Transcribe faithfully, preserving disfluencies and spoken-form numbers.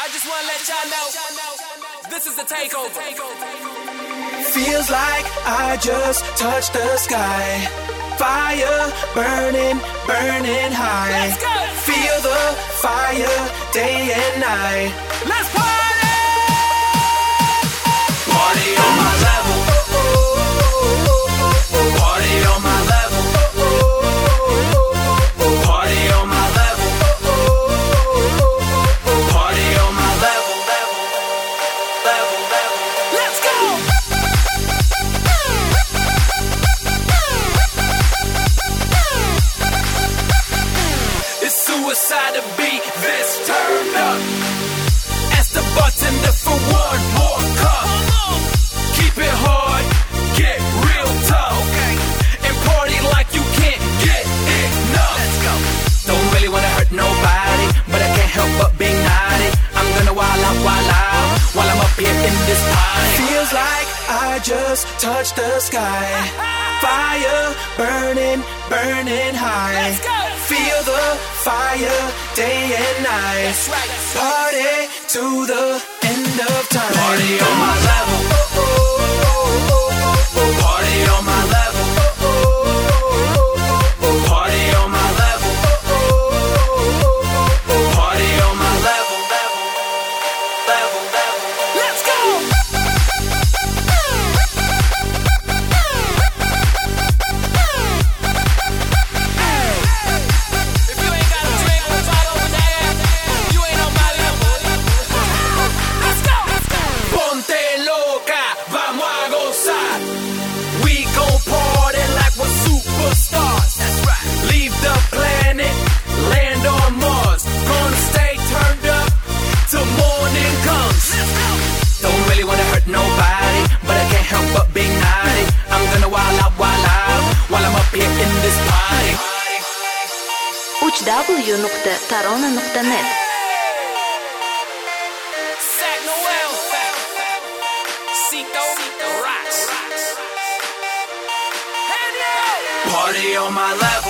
I just wanna let y'all know, this is the takeover. Feels like I just touched the sky. Fire burning, burning high. Let's go. Feel the fire day and night. Let's party! Party on my level. Party on my level. Party on my level. Party on my level, level, level, level. Let's go! It's suicide to beat this turned up. As the bartender for one more cup. Keep it hard, get real tough. Okay. And party like you can't get enough. Let's go. Don't really wanna hurt nobody, but I can't help but being naughty. I'm gonna wild out, wild out, while I'm up here in this party. Feels like I just touched the sky. Fire burning, burning high. Let's go. Feel the fire day and night. That's right. Party to the end of time. Party on my level. Party on my level. Party on my level. Party on my level, level, level, level. Let's go! If you ain't got a drink or a bottle of that, you ain't on my level. Let's go! Let's go! Ponte loca, vamos a gozar. We gon' party like we're superstars. That's right. Leave the planet, land on Mars. Gonna stay turned up till morning comes. Let's go! Don't really wanna hurt nobody, but I can't help but be naughty. I'm gonna wild out, wild out, while I'm up here in this party. уч дабл ю точка тарона точка нет. Sac Noel. Cito Rocks. Hand it out. Party on my level.